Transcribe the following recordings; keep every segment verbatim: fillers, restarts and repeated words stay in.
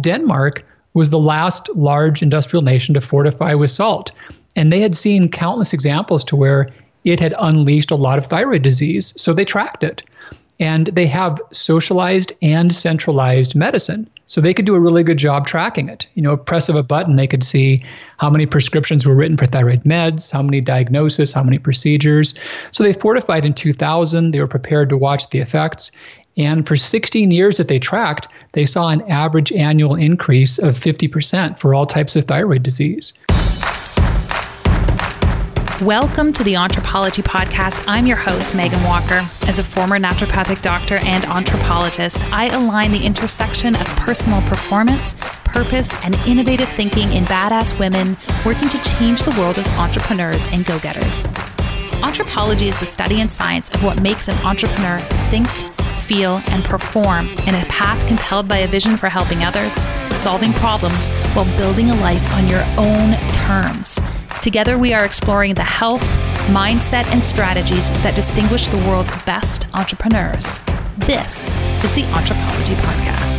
Denmark was the last large industrial nation to fortify with salt. And they had seen countless examples to where it had unleashed a lot of thyroid disease. So they tracked it. And they have socialized and centralized medicine. So they could do a really good job tracking it. You know, a press of a button, they could see how many prescriptions were written for thyroid meds, how many diagnoses, how many procedures. So they fortified in two thousand. They were prepared to watch the effects. And for sixteen years that they tracked, they saw an average annual increase of fifty percent for all types of thyroid disease. Welcome to the Anthropology Podcast. I'm your host, Megan Walker. As a former naturopathic doctor and anthropologist, I align the intersection of personal performance, purpose, and innovative thinking in badass women working to change the world as entrepreneurs and go-getters. Anthropology is the study and science of what makes an entrepreneur think, feel, and perform in a path compelled by a vision for helping others, solving problems, while building a life on your own terms. Together, we are exploring the health, mindset, and strategies that distinguish the world's best entrepreneurs. This is the Anthropology Podcast.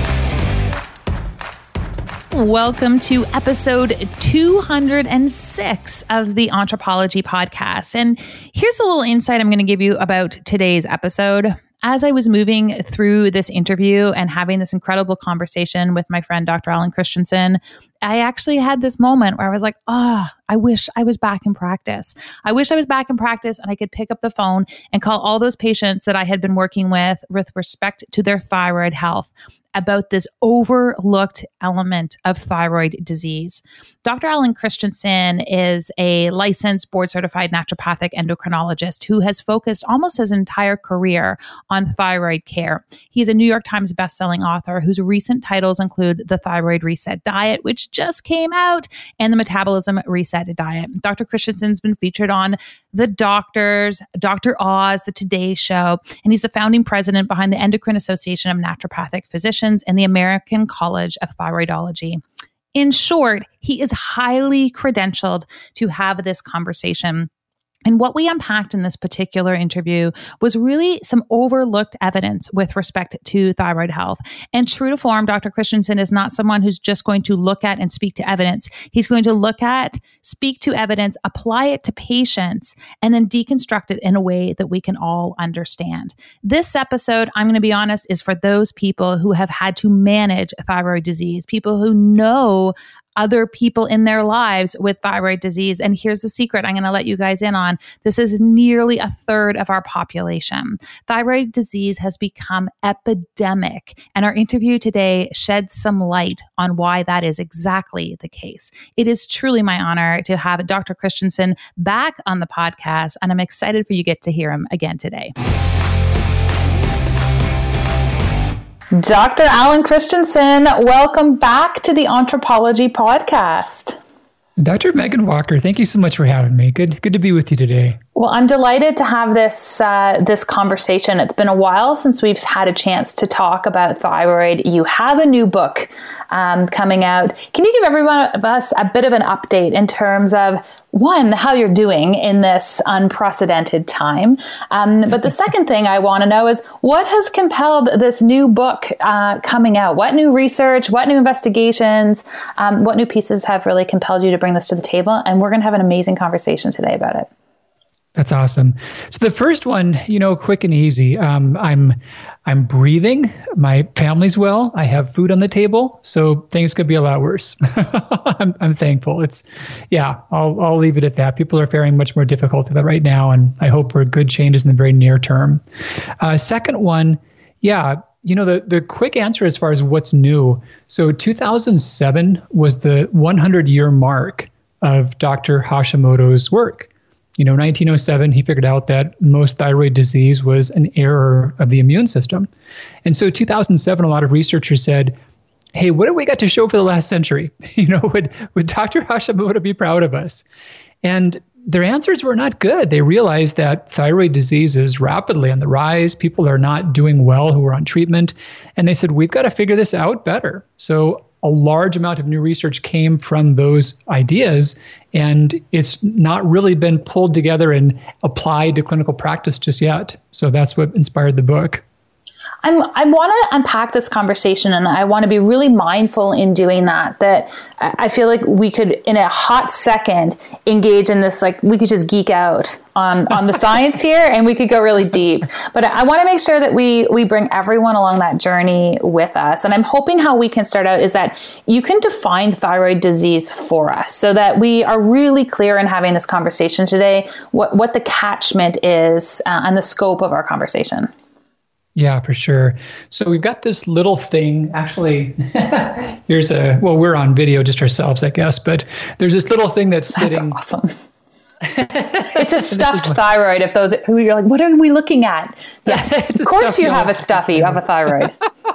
Welcome to episode two hundred six of the Anthropology Podcast. And here's a little insight I'm going to give you about today's episode. As I was moving through this interview and having this incredible conversation with my friend, Doctor Alan Christensen, I actually had this moment where I was like, oh, I wish I was back in practice. I wish I was back in practice and I could pick up the phone and call all those patients that I had been working with with respect to their thyroid health about this overlooked element of thyroid disease. Doctor Alan Christensen is a licensed board-certified naturopathic endocrinologist who has focused almost his entire career on thyroid care. He's a New York Times bestselling author whose recent titles include The Thyroid Reset Diet, which just came out, and The Metabolism Reset Diet. Doctor Christensen's been featured on The Doctors, Doctor Oz, The Today Show, and he's the founding president behind the Endocrine Association of Naturopathic Physicians and the American College of Thyroidology. In short, he is highly credentialed to have this conversation. And what we unpacked in this particular interview was really some overlooked evidence with respect to thyroid health. And true to form, Doctor Christensen is not someone who's just going to look at and speak to evidence. He's going to look at, speak to evidence, apply it to patients, and then deconstruct it in a way that we can all understand. This episode, I'm going to be honest, is for those people who have had to manage thyroid disease, people who know other people in their lives with thyroid disease. And here's the secret I'm going to let you guys in on. This is nearly a third of our population. Thyroid disease has become epidemic. And our interview today sheds some light on why that is exactly the case. It is truly my honor to have Doctor Christensen back on the podcast. And I'm excited for you to get to hear him again today. Doctor Alan Christensen, welcome back to the Anthropology Podcast. Doctor Megan Walker, thank you so much for having me. Good, good to be with you today. Well, I'm delighted to have this uh, this conversation. It's been a while since we've had a chance to talk about thyroid. You have a new book um, coming out. Can you give everyone of us a bit of an update in terms of, one, how you're doing in this unprecedented time? Um, but the second thing I want to know is what has compelled this new book uh, coming out? What new research, what new investigations, um, what new pieces have really compelled you to bring this to the table? And we're going to have an amazing conversation today about it. That's awesome. So the first one, you know, quick and easy. Um, I'm, I'm breathing. My family's well. I have food on the table, so things could be a lot worse. I'm, I'm thankful. It's, yeah. I'll, I'll leave it at that. People are faring much more difficult with it right now, and I hope for good changes in the very near term. Uh, second one, yeah. You know, the the quick answer as far as what's new. So two thousand seven was the one hundred year mark of Doctor Hashimoto's work. You know, nineteen oh seven, he figured out that most thyroid disease was an error of the immune system. And so two thousand seven, a lot of researchers said, hey, what have we got to show for the last century? You know, would, would Doctor Hashimoto be proud of us? And their answers were not good. They realized that thyroid disease is rapidly on the rise. People are not doing well who are on treatment. And they said, we've got to figure this out better. So a large amount of new research came from those ideas, and it's not really been pulled together and applied to clinical practice just yet. So that's what inspired the book. I'm, I want to unpack this conversation, and I want to be really mindful in doing that, that I feel like we could, in a hot second, engage in this, like we could just geek out on, on the science here, and we could go really deep. But I want to make sure that we, we bring everyone along that journey with us. And I'm hoping how we can start out is that you can define thyroid disease for us so that we are really clear in having this conversation today, what, what the catchment is uh, and the scope of our conversation. Yeah, for sure. So we've got this little thing, actually, here's a, well, we're on video just ourselves, I guess, but there's this little thing that's sitting. That's awesome. It's a stuffed thyroid. If those who you're like, what are we looking at? Yeah, of course you have a stuffy, you have a thyroid.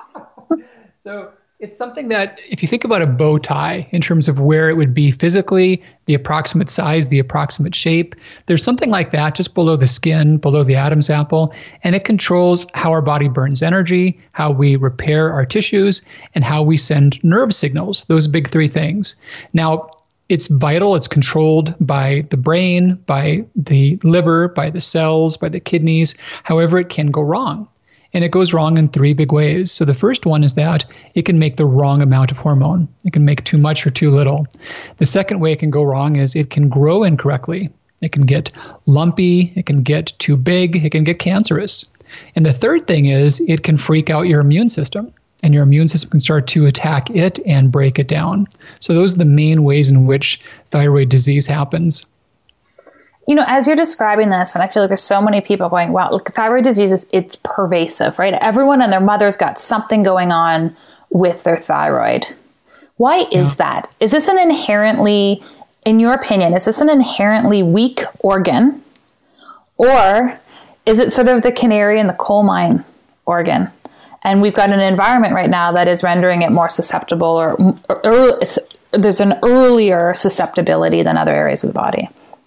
So it's something that, if you think about a bow tie in terms of where it would be physically, the approximate size, the approximate shape, there's something like that just below the skin, below the Adam's apple, and it controls how our body burns energy, how we repair our tissues, and how we send nerve signals, those big three things. Now, it's vital. It's controlled by the brain, by the liver, by the cells, by the kidneys. However, it can go wrong. And it goes wrong in three big ways. So the first one is that it can make the wrong amount of hormone. It can make too much or too little. The second way it can go wrong is it can grow incorrectly. It can get lumpy. It can get too big. It can get cancerous. And the third thing is it can freak out your immune system. And your immune system can start to attack it and break it down. So those are the main ways in which thyroid disease happens. You know, as you're describing this, and I feel like there's so many people going, wow, look, thyroid disease is, it's pervasive, right? Everyone and their mother's got something going on with their thyroid. Why is yeah. that? Is this an inherently, in your opinion, is this an inherently weak organ? Or is it sort of the canary in the coal mine organ? And we've got an environment right now that is rendering it more susceptible, or, or it's, there's an earlier susceptibility than other areas of the body.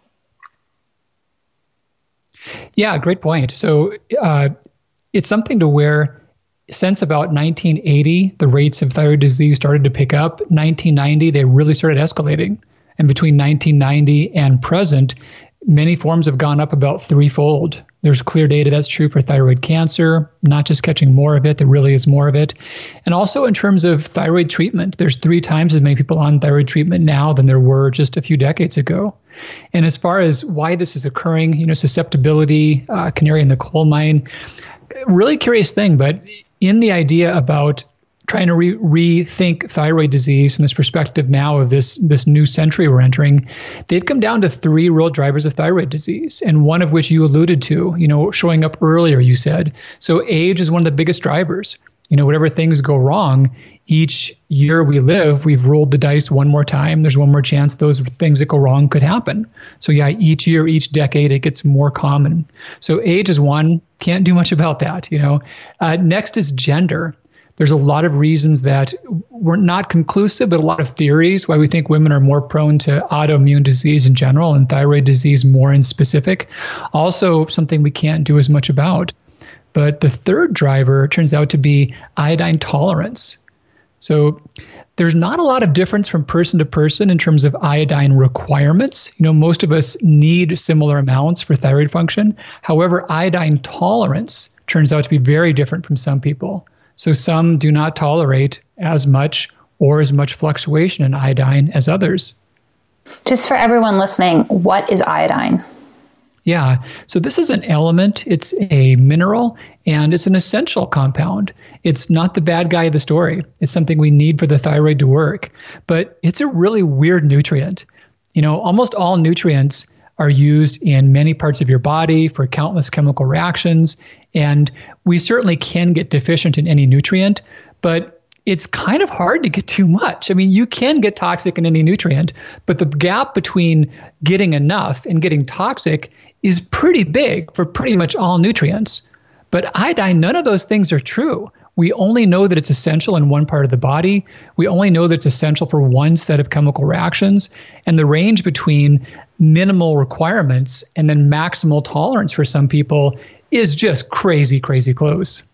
Yeah, great point. So uh, it's something to where since about nineteen eighty, the rates of thyroid disease started to pick up. nineteen ninety, they really started escalating. And between nineteen ninety and present, many forms have gone up about threefold. There's clear data that's true for thyroid cancer, not just catching more of it, there really is more of it. And also in terms of thyroid treatment, there's three times as many people on thyroid treatment now than there were just a few decades ago. And as far as why this is occurring, you know, susceptibility, uh, canary in the coal mine, really curious thing, but in the idea about trying to re- rethink thyroid disease from this perspective now of this this new century we're entering, they've come down to three real drivers of thyroid disease, and one of which you alluded to, you know, showing up earlier, you said. So age is one of the biggest drivers. You know, whatever things go wrong, each year we live, we've rolled the dice one more time. There's one more chance those things that go wrong could happen. So yeah, each year, each decade, it gets more common. So age is one, can't do much about that, you know. Uh, next is gender. There's a lot of reasons that were not conclusive, but a lot of theories why we think women are more prone to autoimmune disease in general and thyroid disease more in specific. Also, something we can't do as much about. But the third driver turns out to be iodine tolerance. So there's not a lot of difference from person to person in terms of iodine requirements. You know, most of us need similar amounts for thyroid function. However, iodine tolerance turns out to be very different from some people. So some do not tolerate as much or as much fluctuation in iodine as others. Just for everyone listening, what is iodine? Yeah, so this is an element, it's a mineral, and it's an essential compound. It's not the bad guy of the story. It's something we need for the thyroid to work, but it's a really weird nutrient. You know, almost all nutrients are used in many parts of your body for countless chemical reactions, and we certainly can get deficient in any nutrient, but it's kind of hard to get too much. I mean, you can get toxic in any nutrient, but the gap between getting enough and getting toxic is pretty big for pretty much all nutrients. But iodine, none of those things are true. We only know that it's essential in one part of the body. We only know that it's essential for one set of chemical reactions. And the range between minimal requirements and then maximal tolerance for some people is just crazy, crazy close.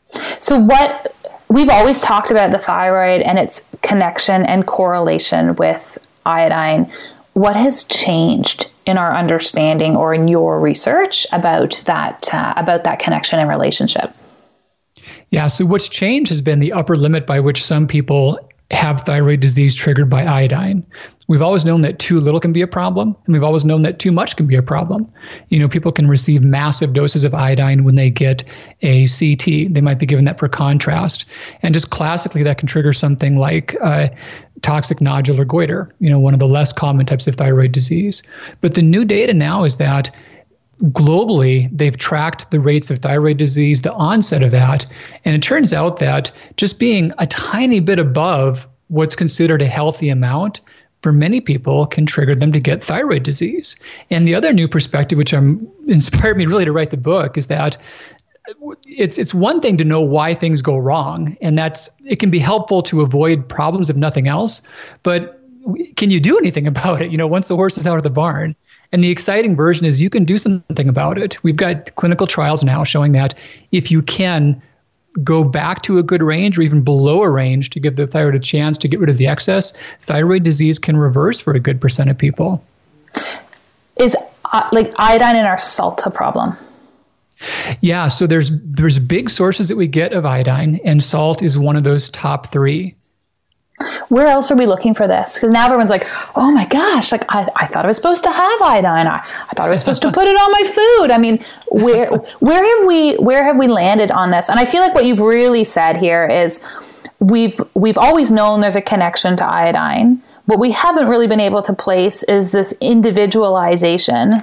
So what we've always talked about the thyroid and its connection and correlation with iodine. What has changed in our understanding or in your research about that uh, about that connection and relationship? Yeah, so what's changed has been the upper limit by which some people have thyroid disease triggered by iodine. We've always known that too little can be a problem, and we've always known that too much can be a problem. You know, people can receive massive doses of iodine when they get a C T. They might be given that for contrast. And just classically, that can trigger something like uh, toxic nodular goiter, you know, one of the less common types of thyroid disease. But the new data now is that globally, they've tracked the rates of thyroid disease, the onset of that, and it turns out that just being a tiny bit above what's considered a healthy amount for many people can trigger them to get thyroid disease. And the other new perspective, which I'm, inspired me really to write the book, is that it's it's one thing to know why things go wrong, and that's it can be helpful to avoid problems if nothing else, but can you do anything about it? You know, once the horse is out of the barn. And the exciting version is you can do something about it. We've got clinical trials now showing that if you can go back to a good range or even below a range to give the thyroid a chance to get rid of the excess, thyroid disease can reverse for a good percent of people. Is uh, like iodine in our salt a problem? Yeah, so there's there's big sources that we get of iodine, and salt is one of those top three. Where else are we looking for this? Because now everyone's like, oh my gosh, like I, I thought I was supposed to have iodine. I, I thought I was supposed to put it on my food. I mean, where where have we where have we landed on this? And I feel like what you've really said here is we've we've always known there's a connection to iodine. What we haven't really been able to place is this individualization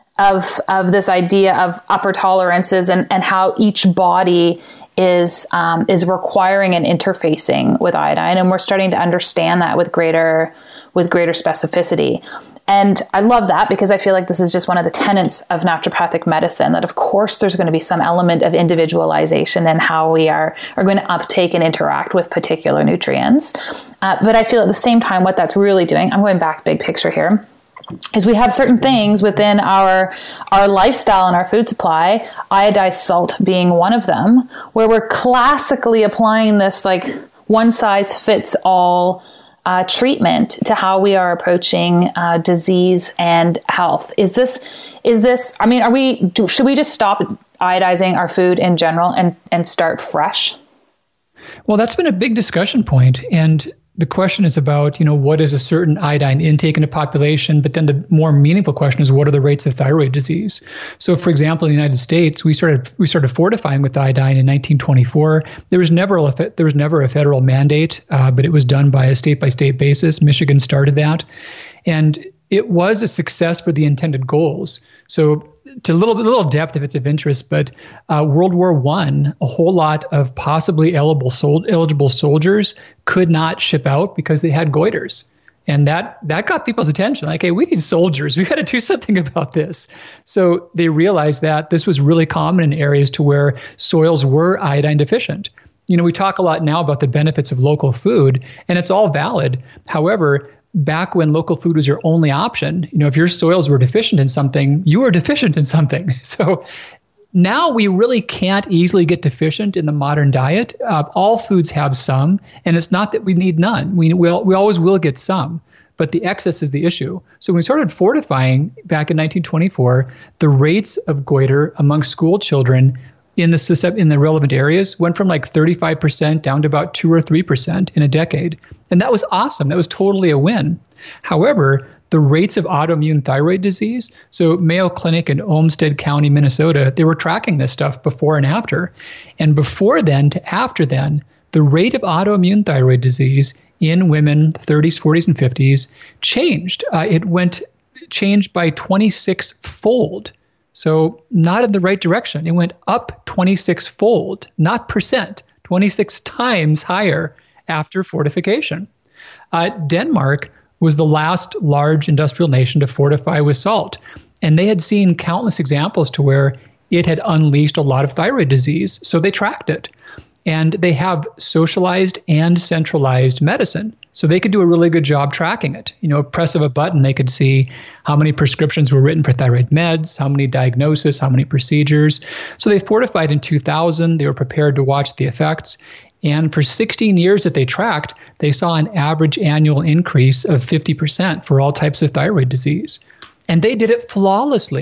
of of this idea of upper tolerances and, and how each body is um, is requiring and interfacing with iodine, and we're starting to understand that with greater with greater specificity. And I love that because I feel like this is just one of the tenets of naturopathic medicine, that of course there's going to be some element of individualization in how we are, are going to uptake and interact with particular nutrients. Uh, but I feel at the same time what that's really doing, I'm going back big picture here, is we have certain things within our our lifestyle and our food supply, iodized salt being one of them, where we're classically applying this like one size fits all uh, treatment to how we are approaching uh, disease and health. Is this, is this, I mean, are we, do, should we just stop iodizing our food in general and, and start fresh? Well, that's been a big discussion point. And the question is about, you know, what is a certain iodine intake in a population? But then the more meaningful question is, what are the rates of thyroid disease? So, for example, in the United States, we started we started fortifying with iodine in nineteen twenty-four. There was never a there was never a federal mandate, uh, but it was done by a state by state basis. Michigan started that, and it was a success for the intended goals. So, to a little bit, little depth if it's of interest, but uh, World War One, a whole lot of possibly eligible sol- eligible soldiers could not ship out because they had goiters, and that that got people's attention. Like, hey, we need soldiers. We got to do something about this. So they realized that this was really common in areas to where soils were iodine deficient. You know, we talk a lot now about the benefits of local food, and it's all valid. However, back when local food was your only option, you know, if your soils were deficient in something, you were deficient in something. So now we really can't easily get deficient in the modern diet. Uh, all foods have some, and it's not that we need none. We will, we always will get some, but the excess is the issue. So when we started fortifying back in nineteen twenty-four, the rates of goiter among school children in the in the relevant areas went from like thirty-five percent down to about two or three percent in a decade. And that was awesome. That was totally a win. However, the rates of autoimmune thyroid disease, so Mayo Clinic in Olmsted County, Minnesota, they were tracking this stuff before and after. And before then to after then, the rate of autoimmune thyroid disease in women, thirties, forties, and fifties changed. Uh, it went changed by twenty-six fold. So not in the right direction. It went up twenty-six fold, not percent, twenty-six times higher after fortification. Uh, Denmark was the last large industrial nation to fortify with salt. And they had seen countless examples to where it had unleashed a lot of thyroid disease. So they tracked it. And they have socialized and centralized medicine. So they could do a really good job tracking it. You know, a press of a button, they could see how many prescriptions were written for thyroid meds, how many diagnoses, how many procedures. So they fortified in two thousand. They were prepared to watch the effects. And for sixteen years that they tracked, they saw an average annual increase of fifty percent for all types of thyroid disease. And they did it flawlessly.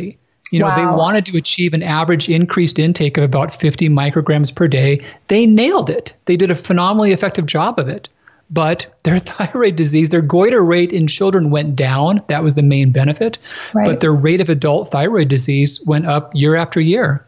You know, wow. they wanted to achieve an average increased intake of about fifty micrograms per day. They nailed it. They did a phenomenally effective job of it. But their thyroid disease, their goiter rate in children went down. That was the main benefit. Right. But their rate of adult thyroid disease went up year after year.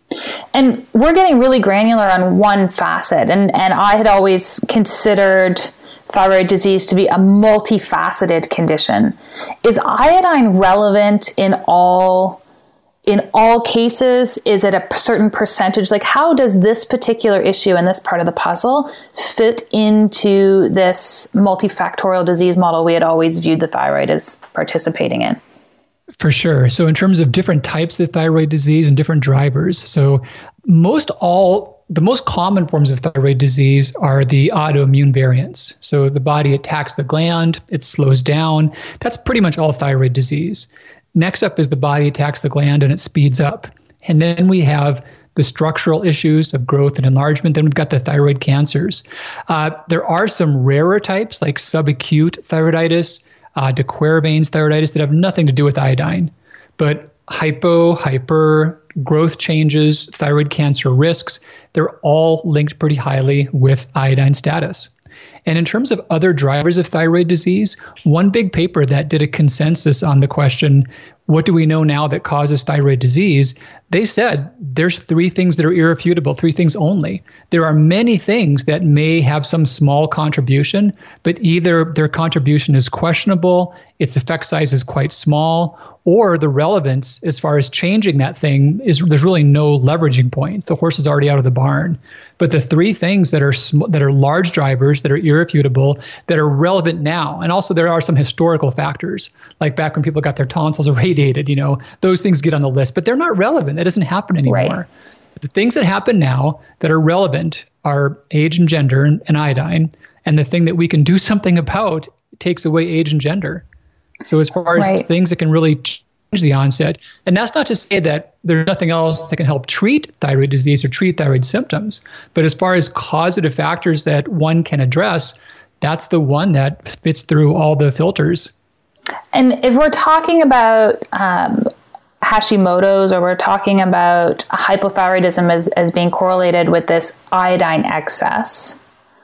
And we're getting really granular on one facet. And, and I had always considered thyroid disease to be a multifaceted condition. Is iodine relevant in all in all cases? Is it a certain percentage? Like, how does this particular issue and this part of the puzzle fit into this multifactorial disease model we had always viewed the thyroid as participating in? For sure. So in terms of different types of thyroid disease and different drivers, so most all, the most common forms of thyroid disease are the autoimmune variants. So the body attacks the gland, it slows down. That's pretty much all thyroid disease. Next up is the body attacks the gland and it speeds up. And then we have the structural issues of growth and enlargement. Then we've got the thyroid cancers. Uh, there are some rarer types like subacute thyroiditis, uh, de Quervain's thyroiditis that have nothing to do with iodine. But hypo, hyper, growth changes, thyroid cancer risks, they're all linked pretty highly with iodine status. And in terms of other drivers of thyroid disease, one big paper that did a consensus on the question, what do we know now that causes thyroid disease? They said there's three things that are irrefutable, three things only. There are many things that may have some small contribution, but either their contribution is questionable, its effect size is quite small, or the relevance as far as changing that thing is there's really no leveraging points. The horse is already out of the barn. But the three things that are sm- that are large drivers, that are irrefutable, that are relevant now, and also there are some historical factors, like back when people got their tonsils irradiated, you know, those things get on the list, but they're not relevant. That doesn't happen anymore. Right. The things that happen now that are relevant are age and gender and, and iodine, and the thing that we can do something about takes away age and gender. So as far as right. things that can really change the onset, and that's not to say that there's nothing else that can help treat thyroid disease or treat thyroid symptoms, but as far as causative factors that one can address, that's the one that fits through all the filters. And if we're talking about um, Hashimoto's, or we're talking about hypothyroidism as, as being correlated with this iodine excess,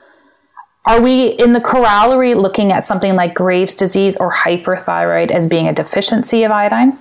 are we in the corollary looking at something like Graves' disease or hyperthyroid as being a deficiency of iodine?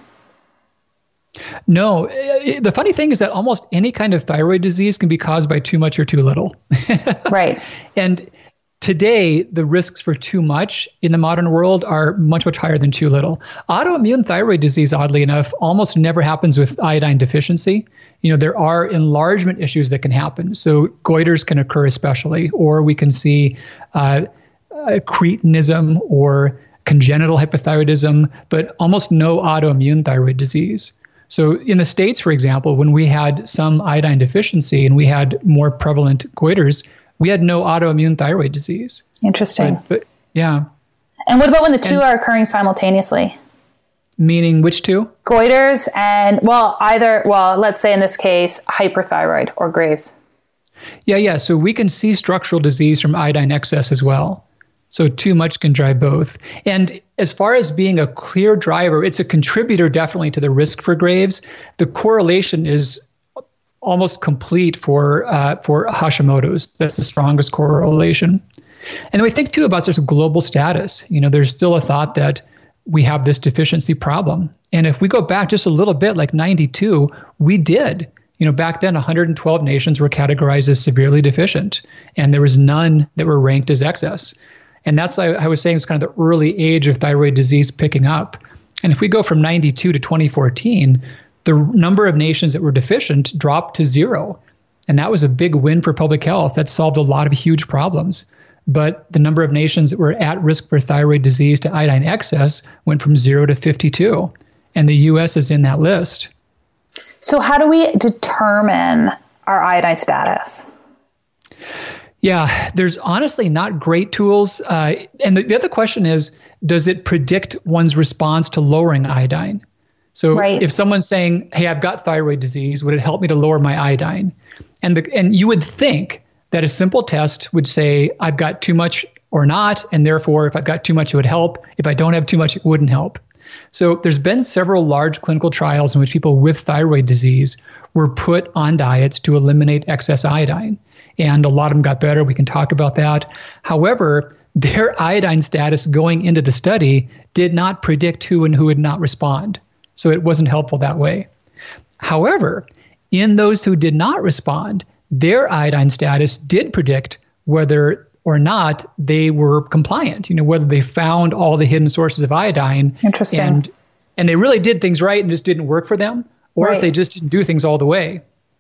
No. The funny thing is that almost any kind of thyroid disease can be caused by too much or too little. Right. And today, the risks for too much in the modern world are much, much higher than too little. Autoimmune thyroid disease, oddly enough, almost never happens with iodine deficiency. You know, there are enlargement issues that can happen. So goiters can occur especially, or we can see uh, uh, cretinism or congenital hypothyroidism, but almost no autoimmune thyroid disease. So in the States, for example, when we had some iodine deficiency and we had more prevalent goiters, we had no autoimmune thyroid disease. Interesting. But, but yeah. And what about when the two and, are occurring simultaneously? Meaning which two? Goiters and, well, either, well, let's say in this case, hyperthyroid or Graves. Yeah, yeah. So we can see structural disease from iodine excess as well. So too much can drive both. And as far as being a clear driver, it's a contributor definitely to the risk for Graves. The correlation is almost complete for uh, for Hashimoto's. That's the strongest correlation. And we think too about this global status. You know, there's still a thought that we have this deficiency problem. And if we go back just a little bit, like ninety-two, we did. You know, back then, one hundred twelve nations were categorized as severely deficient, and there was none that were ranked as excess. And that's, like I was saying, it's kind of the early age of thyroid disease picking up. And if we go from ninety-two to twenty fourteen, the number of nations that were deficient dropped to zero. And that was a big win for public health. That solved a lot of huge problems. But the number of nations that were at risk for thyroid disease to iodine excess went from zero to fifty-two. And the U S is in that list. So how do we determine our iodine status? Yeah, there's honestly not great tools. Uh, and the, the other question is, does it predict one's response to lowering iodine? So right. If someone's saying, hey, I've got thyroid disease, would it help me to lower my iodine? And the, and you would think that a simple test would say, I've got too much or not, and therefore if I've got too much, it would help. If I don't have too much, it wouldn't help. So there's been several large clinical trials in which people with thyroid disease were put on diets to eliminate excess iodine. And a lot of them got better. We can talk about that. However, their iodine status going into the study did not predict who and who would not respond. So it wasn't helpful that way. However, in those who did not respond, their iodine status did predict whether or not they were compliant, you know, whether they found all the hidden sources of iodine. Interesting. And, and they really did things right and just didn't work for them, or right. if they just didn't do things all the way.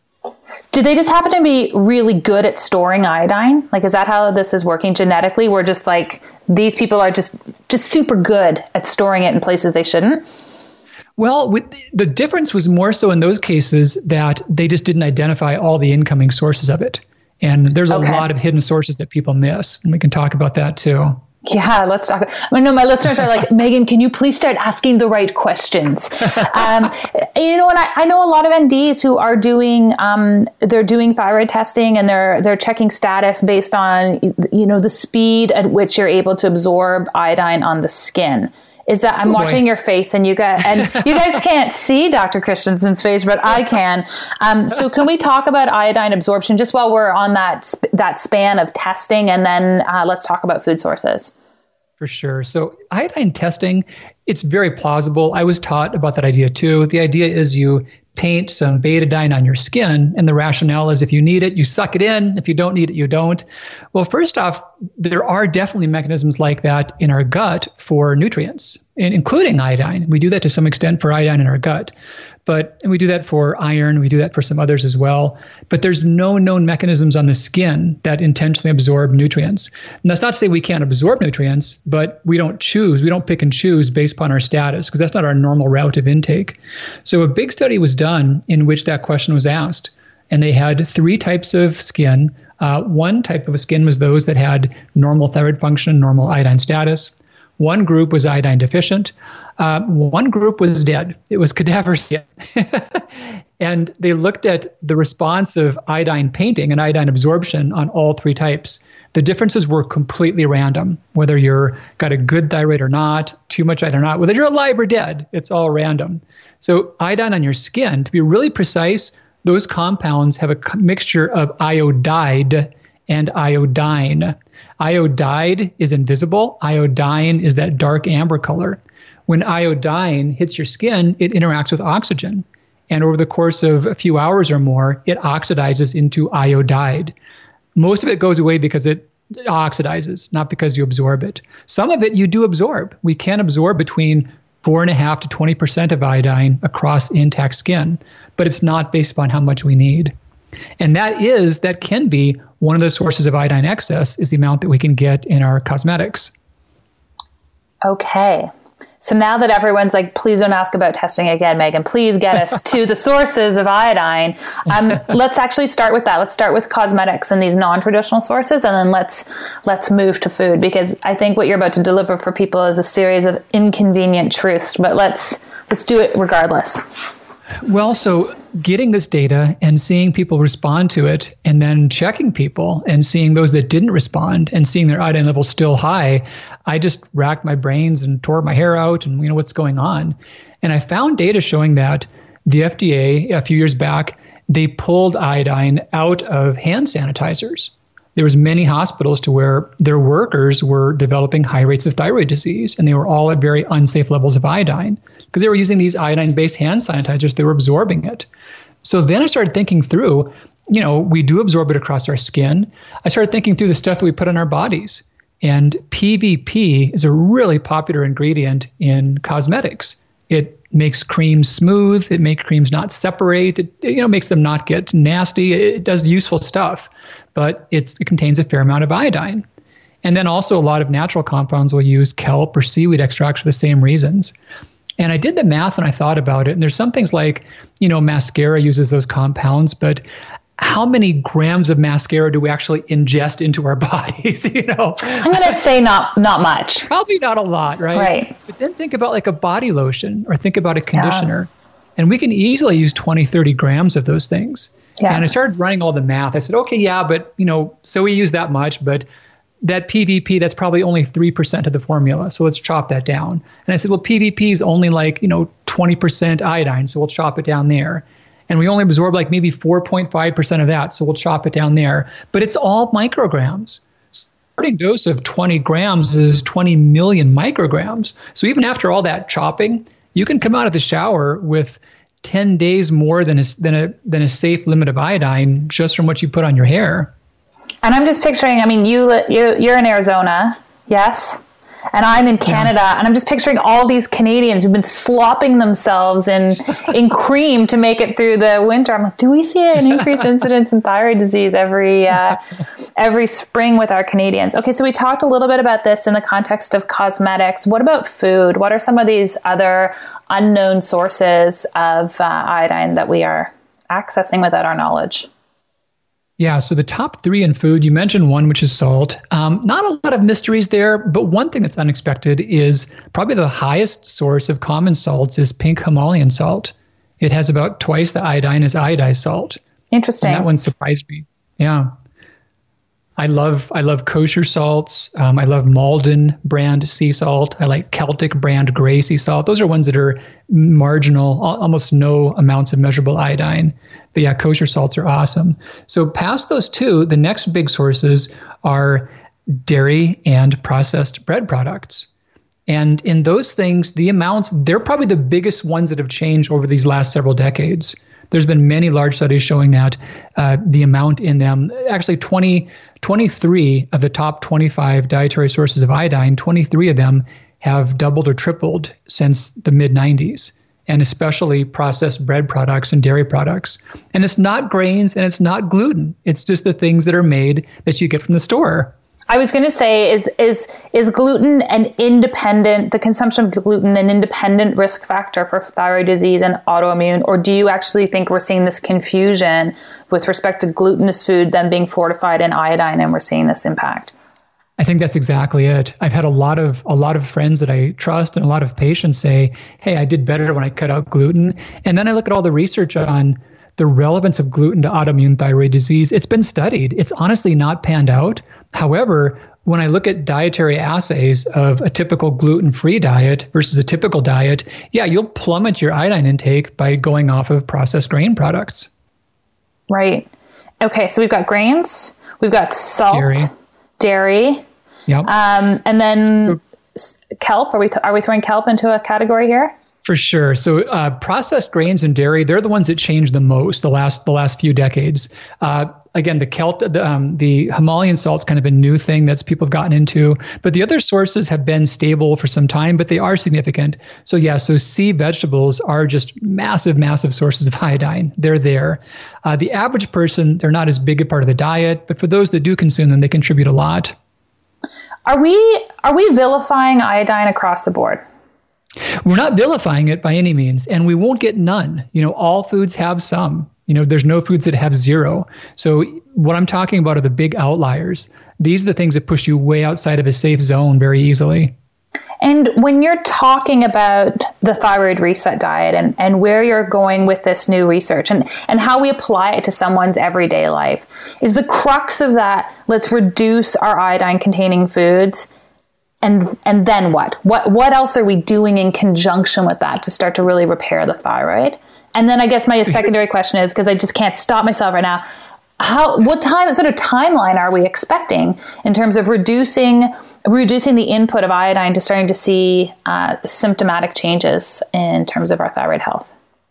Do they just happen to be really good at storing iodine? Like, is that how this is working genetically? We're just like, these people are just, just super good at storing it in places they shouldn't? Well, with, the difference was more so in those cases that they just didn't identify all the incoming sources of it. And there's a okay. lot of hidden sources that people miss. And we can talk about that too. Yeah, let's talk. I know my listeners are like, Megan, can you please start asking the right questions? Um, you know, and I, I know a lot of N Ds who are doing, um, they're doing thyroid testing and they're they're checking status based on, you know, the speed at which you're able to absorb iodine on the skin. Is that I'm oh watching your face and you guys, and you guys can't see Doctor Christensen's face, but I can. Um, so can we talk about iodine absorption just while we're on that, sp- that span of testing, and then uh, let's talk about food sources. For sure. So iodine testing, it's very plausible. I was taught about that idea too. The idea is you paint some betadine on your skin, and the rationale is if you need it, you suck it in. If you don't need it, you don't. Well, first off, there are definitely mechanisms like that in our gut for nutrients, and including iodine. We do that to some extent for iodine in our gut. But and we do that for iron. We do that for some others as well. But there's no known mechanisms on the skin that intentionally absorb nutrients. And that's not to say we can't absorb nutrients, but we don't choose. We don't pick and choose based upon our status, because that's not our normal route of intake. So a big study was done in which that question was asked. And they had three types of skin. Uh, one type of skin was those that had normal thyroid function, normal iodine status. One group was iodine deficient. Uh, one group was dead. It was cadaver skin. And they looked at the response of iodine painting and iodine absorption on all three types. The differences were completely random, whether you're got a good thyroid or not, too much iodine or not, whether you're alive or dead, it's all random. So iodine on your skin, to be really precise, those compounds have a mixture of iodide and iodine. Iodide is invisible. Iodine is that dark amber color. When iodine hits your skin, it interacts with oxygen. And over the course of a few hours or more, it oxidizes into iodide. Most of it goes away because it oxidizes, not because you absorb it. Some of it you do absorb. We can absorb between four and a half to twenty percent of iodine across intact skin, but it's not based upon how much we need. And that is, that can be one of the sources of iodine excess, is the amount that we can get in our cosmetics. Okay. So now that everyone's like, please don't ask about testing again, Megan, please get us to the sources of iodine. Um, let's actually start with that. Let's start with cosmetics and these non-traditional sources, and then let's let's move to food, because I think what you're about to deliver for people is a series of inconvenient truths, but let's let's do it regardless. Well, so getting this data and seeing people respond to it, and then checking people and seeing those that didn't respond and seeing their iodine levels still high, I just racked my brains and tore my hair out and, you know, what's going on. And I found data showing that the F D A, a few years back, they pulled iodine out of hand sanitizers. There was many hospitals to where their workers were developing high rates of thyroid disease, and they were all at very unsafe levels of iodine because they were using these iodine-based hand sanitizers. They were absorbing it. So then I started thinking through, you know, we do absorb it across our skin. I started thinking through the stuff that we put on our bodies. And P V P is a really popular ingredient in cosmetics. It makes creams smooth. It makes creams not separate. It, you know, makes them not get nasty. It does useful stuff, but it's, it contains a fair amount of iodine. And then also a lot of natural compounds will use kelp or seaweed extracts for the same reasons. And I did the math and I thought about it. And there's some things like, you know, mascara uses those compounds, but how many grams of mascara do we actually ingest into our bodies? You know, I'm going to say not not much. Probably not a lot, right? Right. But then think about like a body lotion, or think about a conditioner. Yeah. And we can easily use twenty, thirty grams of those things. Yeah. And I started running all the math. I said, okay, yeah, but, you know, so we use that much, but that P V P, that's probably only three percent of the formula. So let's chop that down. And I said, well, P V P is only like, you know, twenty percent iodine. So we'll chop it down there. And we only absorb like maybe four point five percent of that. So we'll chop it down there. But it's all micrograms. Starting dose of twenty grams is twenty million micrograms. So even after all that chopping, you can come out of the shower with ten days more than a, than a, than a safe limit of iodine just from what you put on your hair. And I'm just picturing, I mean, you, you, you're in Arizona, yes? And I'm in Canada, yeah. And I'm just picturing all these Canadians who've been slopping themselves in, in cream to make it through the winter. I'm like, do we see an increased incidence in thyroid disease every uh, every spring with our Canadians? Okay, so we talked a little bit about this in the context of cosmetics. What about food? What are some of these other unknown sources of uh, iodine that we are accessing without our knowledge? Yeah, so the top three in food, you mentioned one, which is salt. Um, not a lot of mysteries there, but one thing that's unexpected is probably the highest source of common salts is pink Himalayan salt. It has about twice the iodine as iodized salt. Interesting. And that one surprised me. Yeah. I love I love kosher salts. Um, I love Malden brand sea salt. I like Celtic brand gray sea salt. Those are ones that are marginal, almost no amounts of measurable iodine. But yeah, kosher salts are awesome. So past those two, the next big sources are dairy and processed bread products. And in those things, the amounts, they're probably the biggest ones that have changed over these last several decades. There's been many large studies showing that uh, the amount in them, actually twenty, twenty-three of the top twenty-five dietary sources of iodine, twenty-three of them have doubled or tripled since the mid nineties, and especially processed bread products and dairy products. And it's not grains and it's not gluten. It's just the things that are made that you get from the store. I was going to say, is is is gluten an independent, the consumption of gluten an independent risk factor for thyroid disease and autoimmune? Or do you actually think we're seeing this confusion with respect to glutinous food then being fortified in iodine and we're seeing this impact? I think that's exactly it. I've had a lot of a lot of friends that I trust and a lot of patients say, hey, I did better when I cut out gluten. And then I look at all the research on the relevance of gluten to autoimmune thyroid disease. It's been studied. It's honestly not panned out. However, when I look at dietary assays of a typical gluten-free diet versus a typical diet, yeah, you'll plummet your iodine intake by going off of processed grain products. Right. Okay, so we've got grains, we've got salt, dairy, dairy yep. um, and then so, kelp. Are we are we throwing kelp into a category here? For sure. So uh, processed grains and dairy, they're the ones that changed the most the last the last few decades. Uh, again, the Celt, the, um, the Himalayan salt's kind of a new thing that's people have gotten into. But the other sources have been stable for some time, but they are significant. So yeah, so sea vegetables are just massive, massive sources of iodine. They're there. Uh, the average person, they're not as big a part of the diet, but for those that do consume them, they contribute a lot. Are we are we vilifying iodine across the board? We're not vilifying it by any means, and we won't get none. You know, all foods have some. You know, there's no foods that have zero. So what I'm talking about are the big outliers. These are the things that push you way outside of a safe zone very easily. And when you're talking about the thyroid reset diet and, and where you're going with this new research and, and how we apply it to someone's everyday life, is the crux of that, let's reduce our iodine-containing foods. And and then what? What what else are we doing in conjunction with that to start to really repair the thyroid? And then I guess my secondary question is, because I just can't stop myself right now, how what time sort of timeline are we expecting in terms of reducing reducing the input of iodine to starting to see uh, symptomatic changes in terms of our thyroid health?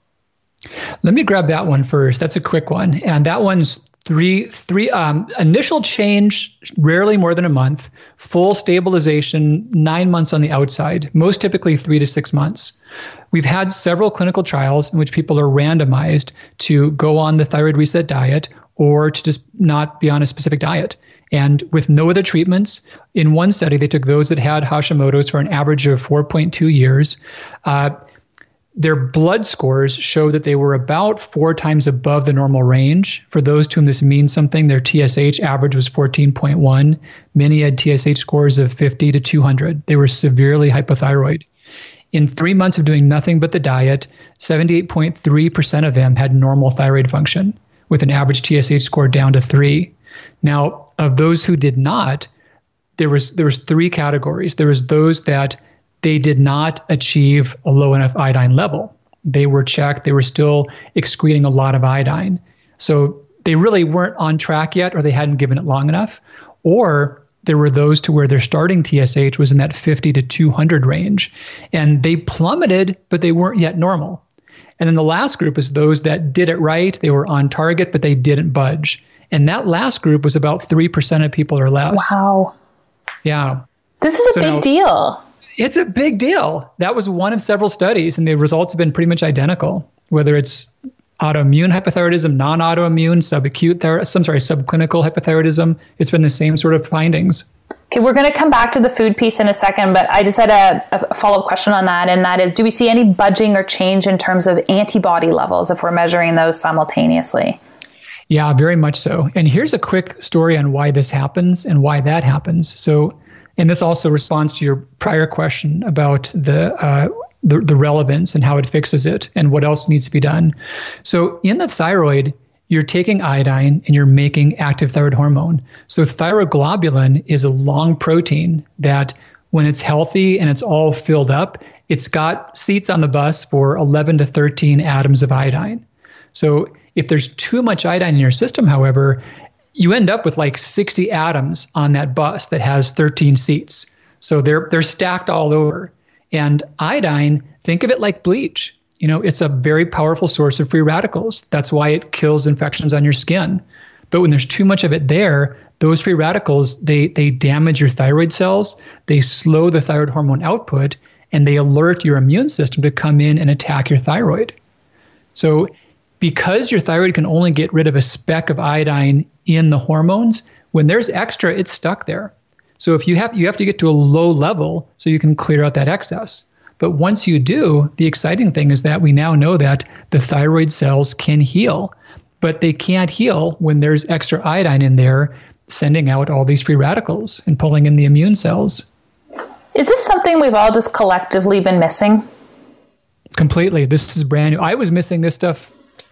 Let me grab that one first. That's a quick one, and that one's Three, three, um, initial change, rarely more than a month, full stabilization, nine months on the outside, most typically three to six months. We've had several clinical trials in which people are randomized to go on the thyroid reset diet or to just not be on a specific diet. And with no other treatments, in one study, they took those that had Hashimoto's for an average of four point two years. Uh, Their blood scores show that they were about four times above the normal range. For those to whom this means something, their T S H average was fourteen point one. Many had T S H scores of fifty to two hundred. They were severely hypothyroid. In three months of doing nothing but the diet, seventy-eight point three percent of them had normal thyroid function, with an average T S H score down to three. Now, of those who did not, there was there was three categories. There was those that they did not achieve a low enough iodine level. They were checked. They were still excreting a lot of iodine. So they really weren't on track yet, or they hadn't given it long enough. Or there were those to where their starting T S H was in that fifty to two hundred range. And they plummeted, but they weren't yet normal. And then the last group is those that did it right. They were on target, but they didn't budge. And that last group was about three percent of people or less. Wow. Yeah. This is a so big now, deal. It's a big deal. That was one of several studies, and the results have been pretty much identical, whether it's autoimmune hypothyroidism, non-autoimmune, subacute, thyro- I'm sorry, subclinical hypothyroidism. It's been the same sort of findings. Okay, we're going to come back to the food piece in a second, but I just had a, a follow-up question on that, and that is, do we see any budging or change in terms of antibody levels if we're measuring those simultaneously? Yeah, very much so. And here's a quick story on why this happens and why that happens. So, and this also responds to your prior question about the, uh, the the relevance and how it fixes it and what else needs to be done. So in the thyroid, you're taking iodine and you're making active thyroid hormone. So thyroglobulin is a long protein that when it's healthy and it's all filled up, it's got seats on the bus for eleven to thirteen atoms of iodine. So if there's too much iodine in your system, however, you end up with like sixty atoms on that bus that has thirteen seats. So they're they're stacked all over. And iodine, think of it like bleach. You know, it's a very powerful source of free radicals. That's why it kills infections on your skin. But when there's too much of it there, those free radicals, they they damage your thyroid cells, they slow the thyroid hormone output, and they alert your immune system to come in and attack your thyroid. So because your thyroid can only get rid of a speck of iodine in the hormones, when there's extra, it's stuck there. So if you have you have to get to a low level so you can clear out that excess. But once you do, the exciting thing is that we now know that the thyroid cells can heal, but they can't heal when there's extra iodine in there sending out all these free radicals and pulling in the immune cells. Is this something we've all just collectively been missing? Completely. This is brand new. I was missing this stuff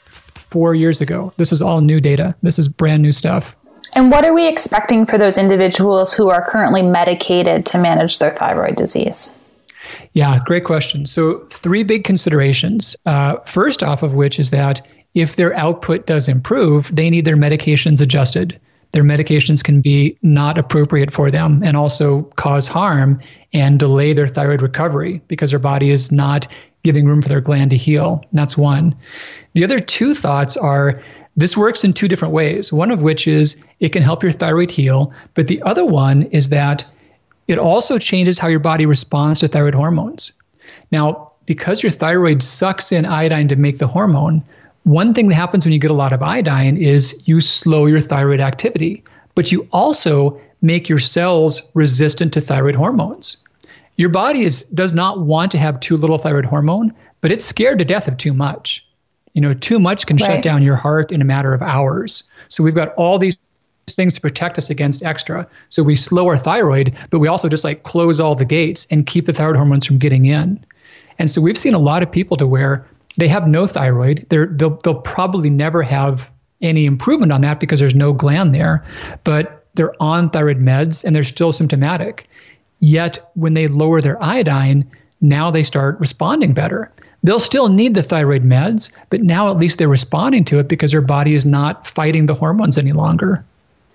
four years ago. This is all new data. This is brand new stuff. And what are we expecting for those individuals who are currently medicated to manage their thyroid disease? Yeah, great question. So three big considerations. Uh, first off of which is that if their output does improve, they need their medications adjusted. Their medications can be not appropriate for them and also cause harm and delay their thyroid recovery because their body is not giving room for their gland to heal. That's one. The other two thoughts are this works in two different ways. One of which is it can help your thyroid heal, but the other one is that it also changes how your body responds to thyroid hormones. Now, because your thyroid sucks in iodine to make the hormone, one thing that happens when you get a lot of iodine is you slow your thyroid activity, but you also make your cells resistant to thyroid hormones. Your body is does not want to have too little thyroid hormone, but it's scared to death of too much. You know, too much can right. shut down your heart in a matter of hours. So we've got all these things to protect us against extra. So we slow our thyroid, but we also just like close all the gates and keep the thyroid hormones from getting in. And so we've seen a lot of people to where they have no thyroid. They're, they'll, they'll probably never have any improvement on that because there's no gland there, but they're on thyroid meds and they're still symptomatic. Yet when they lower their iodine, now they start responding better. They'll still need the thyroid meds, but now at least they're responding to it because their body is not fighting the hormones any longer.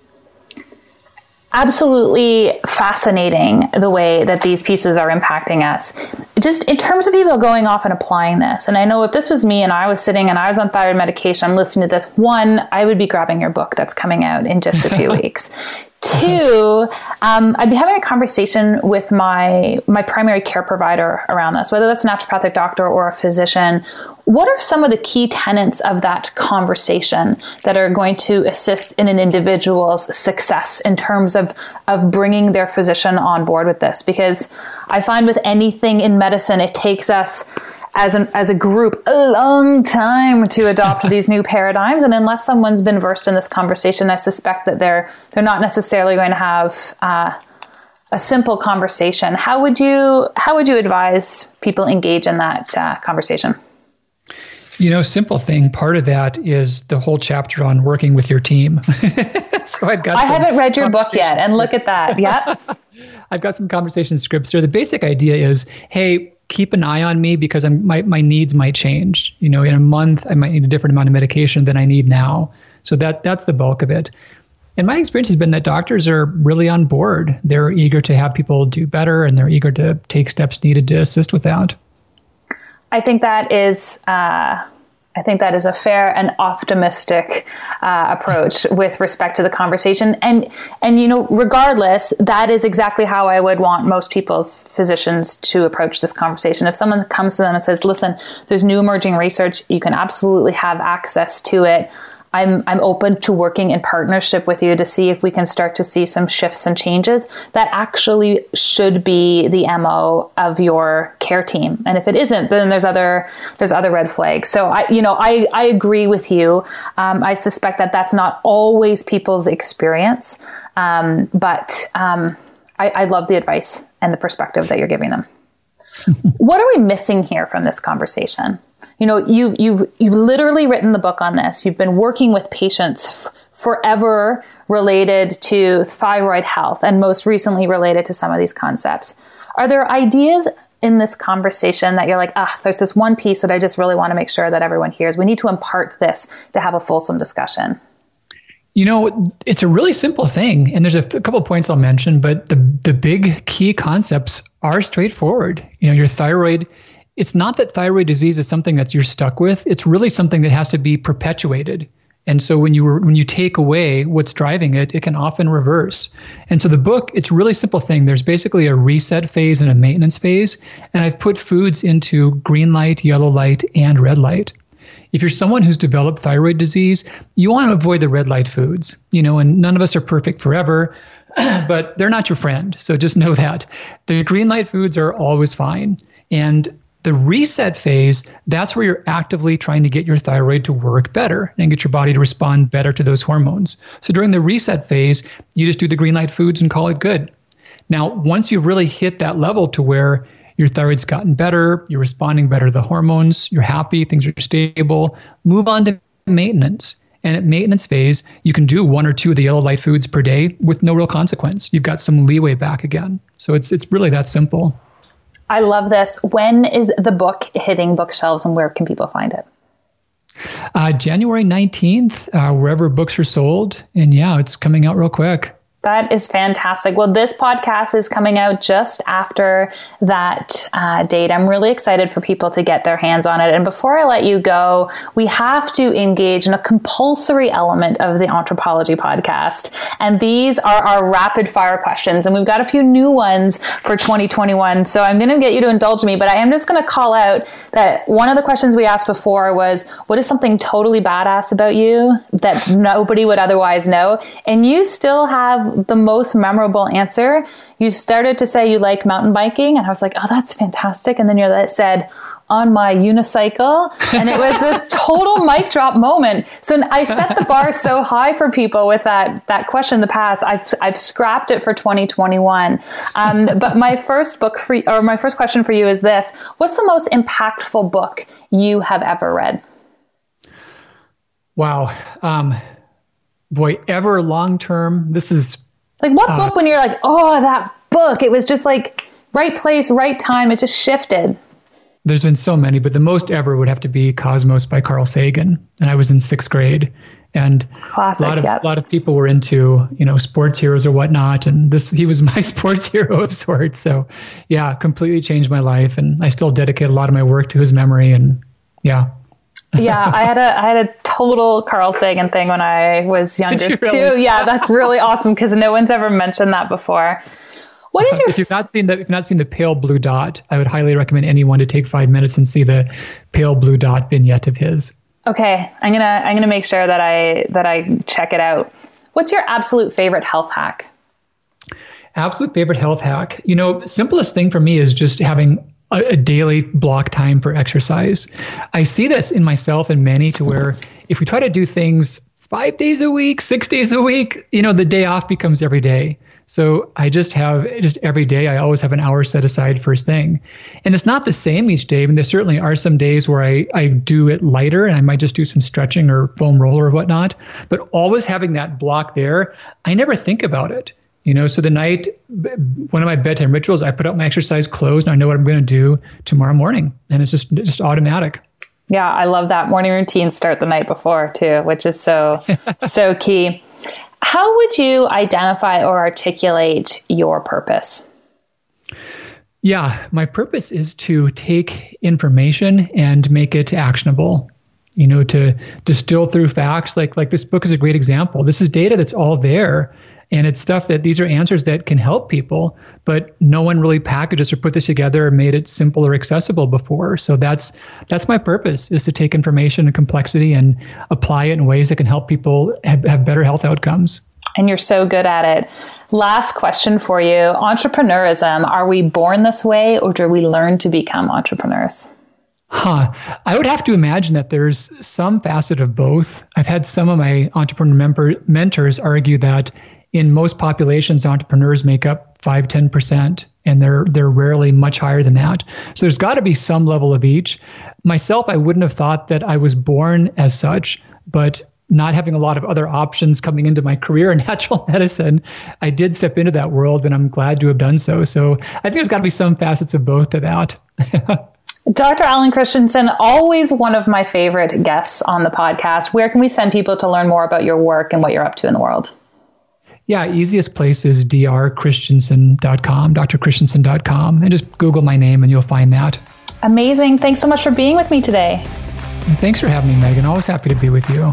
Absolutely fascinating the way that these pieces are impacting us. Just in terms of people going off and applying this, and I know if this was me and I was sitting and I was on thyroid medication, I'm listening to this, one, I would be grabbing your book that's coming out in just a few weeks. Two, um, I'd be having a conversation with my my primary care provider around this, whether that's a naturopathic doctor or a physician. What are some of the key tenets of that conversation that are going to assist in an individual's success in terms of, of bringing their physician on board with this? Because I find with anything in medicine, it takes us as an as a group a long time to adopt these new paradigms. And unless someone's been versed in this conversation, I suspect that they're they're not necessarily going to have uh, a simple conversation. How would you how would you advise people engage in that uh, conversation? You know, simple thing, part of that is the whole chapter on working with your team. So I've got I haven't read your book yet, and look at that. Yep. I've got some conversation scripts there. The basic idea is, hey, keep an eye on me because I'm, my, my needs might change. You know, in a month, I might need a different amount of medication than I need now. So that that's the bulk of it. And my experience has been that doctors are really on board. They're eager to have people do better, and they're eager to take steps needed to assist with that. I think that is, uh, I think that is a fair and optimistic uh, approach with respect to the conversation. And, and, you know, regardless, that is exactly how I would want most people's physicians to approach this conversation. If someone comes to them and says, listen, there's new emerging research, you can absolutely have access to it. I'm I'm open to working in partnership with you to see if we can start to see some shifts and changes. That actually should be the M O of your care team. And if it isn't, then there's other there's other red flags. So I you know I I agree with you. Um, I suspect that that's not always people's experience, um, but um, I, I love the advice and the perspective that you're giving them. What are we missing here from this conversation? You know, you've you've you've literally written the book on this. You've been working with patients f- forever related to thyroid health, and most recently related to some of these concepts. Are there ideas in this conversation that you're like, ah, there's this one piece that I just really want to make sure that everyone hears? We need to impart this to have a fulsome discussion. You know, it's a really simple thing, and there's a, a couple of points I'll mention, but the the big key concepts are straightforward. You know, your thyroid. It's not that thyroid disease is something that you're stuck with. It's really something that has to be perpetuated. And so when you when you take away what's driving it, it can often reverse. And so the book, it's a really simple thing. There's basically a reset phase and a maintenance phase. And I've put foods into green light, yellow light, and red light. If you're someone who's developed thyroid disease, you want to avoid the red light foods. You know, and none of us are perfect forever, but they're not your friend. So just know that. The green light foods are always fine. And the reset phase, that's where you're actively trying to get your thyroid to work better and get your body to respond better to those hormones. So during the reset phase, you just do the green light foods and call it good. Now, once you've really hit that level to where your thyroid's gotten better, you're responding better to the hormones, you're happy, things are stable, move on to maintenance. And at maintenance phase, you can do one or two of the yellow light foods per day with no real consequence. You've got some leeway back again. So it's it's really that simple. I love this. When is the book hitting bookshelves, and where can people find it? Uh, January nineteenth, uh, wherever books are sold. And yeah, it's coming out real quick. That is fantastic. Well, this podcast is coming out just after that uh, date. I'm really excited for people to get their hands on it. And before I let you go, we have to engage in a compulsory element of the Anthropology podcast. And these are our rapid fire questions. And we've got a few new ones for twenty twenty-one. So I'm going to get you to indulge me, but I am just going to call out that one of the questions we asked before was, what is something totally badass about you that nobody would otherwise know? And you still have the most memorable answer. You started to say you like mountain biking, and I was like, oh, that's fantastic. And then you said, on my unicycle, and it was this total mic drop moment. So I set the bar so high for people with that that question in the past. I've I've scrapped it for twenty twenty-one. Um, but my first book for or my first question for you is this: what's the most impactful book you have ever read? Wow. Um, boy, ever long term. This is like what uh, book when you're like, oh, that book, it was just like right place, right time. It just shifted. There's been so many, but the most ever would have to be Cosmos by Carl Sagan. And I was in sixth grade, and Classic, a lot of yep. a lot of people were into, you know, sports heroes or whatnot. And this, he was my sports hero of sorts. So yeah, completely changed my life. And I still dedicate a lot of my work to his memory. And yeah. yeah, I had a I had a total Carl Sagan thing when I was younger really? too. Yeah, that's really awesome because no one's ever mentioned that before. What is your? If you've not seen the if you've not seen the Pale Blue Dot, I would highly recommend anyone to take five minutes and see the Pale Blue Dot vignette of his. Okay, I'm gonna I'm gonna make sure that I that I check it out. What's your absolute favorite health hack? Absolute favorite health hack. You know, simplest thing for me is just having a, a daily block time for exercise. I see this in myself and many to where if we try to do things five days a week, six days a week, you know, the day off becomes every day. So I just have, just every day, I always have an hour set aside first thing. And it's not the same each day. I mean, there certainly are some days where I, I do it lighter and I might just do some stretching or foam roller or whatnot. But always having that block there, I never think about it. You know, so the night, one of my bedtime rituals, I put up my exercise clothes and I know what I'm going to do tomorrow morning. And it's just just automatic. Yeah, I love that. Morning routines start the night before too, which is so, so key. How would you identify or articulate your purpose? Yeah, my purpose is to take information and make it actionable. You know, to distill through facts. Like like this book is a great example. This is data that's all there. And it's stuff that these are answers that can help people, but no one really packages or put this together or made it simple or accessible before. So that's that's my purpose, is to take information and complexity and apply it in ways that can help people have, have better health outcomes. And you're so good at it. Last question for you. Entrepreneurism, are we born this way or do we learn to become entrepreneurs? Huh. I would have to imagine that there's some facet of both. I've had some of my entrepreneur member, mentors argue that in most populations, entrepreneurs make up five, ten percent, and they're they're rarely much higher than that. So there's got to be some level of each. Myself, I wouldn't have thought that I was born as such, but not having a lot of other options coming into my career in natural medicine, I did step into that world, and I'm glad to have done so. So I think there's got to be some facets of both to that. Doctor Alan Christensen, always one of my favorite guests on the podcast. Where can we send people to learn more about your work and what you're up to in the world? Yeah, easiest place is d r christensen dot com, d r christensen dot com, and just Google my name and you'll find that. Amazing. Thanks so much for being with me today. And thanks for having me, Megan. Always happy to be with you.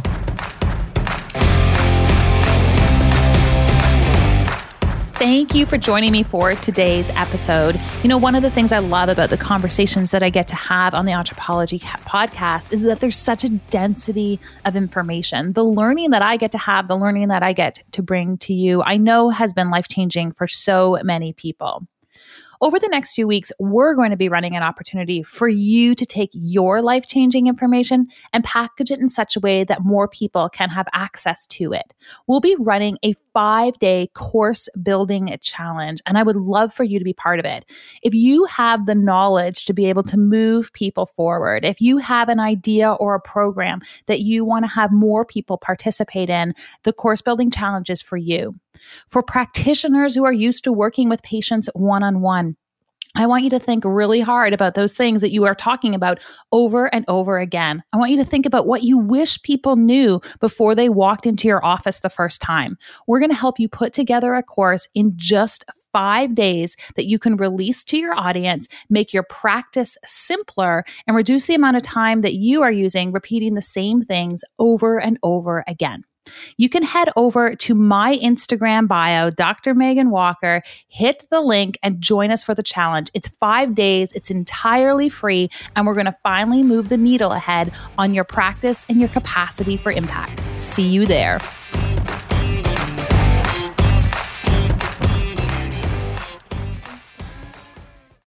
Thank you for joining me for today's episode. You know, one of the things I love about the conversations that I get to have on the Anthropology podcast is that there's such a density of information. The learning that I get to have, the learning that I get to bring to you, I know has been life-changing for so many people. Over the next few weeks, we're going to be running an opportunity for you to take your life-changing information and package it in such a way that more people can have access to it. We'll be running a five-day course building challenge, and I would love for you to be part of it. If you have the knowledge to be able to move people forward, if you have an idea or a program that you want to have more people participate in, the course building challenge is for you. For practitioners who are used to working with patients one-on-one, I want you to think really hard about those things that you are talking about over and over again. I want you to think about what you wish people knew before they walked into your office the first time. We're going to help you put together a course in just five days that you can release to your audience, make your practice simpler, and reduce the amount of time that you are using repeating the same things over and over again. You can head over to my Instagram bio, Doctor Megan Walker, hit the link and join us for the challenge. It's five days. It's entirely free. And we're going to finally move the needle ahead on your practice and your capacity for impact. See you there.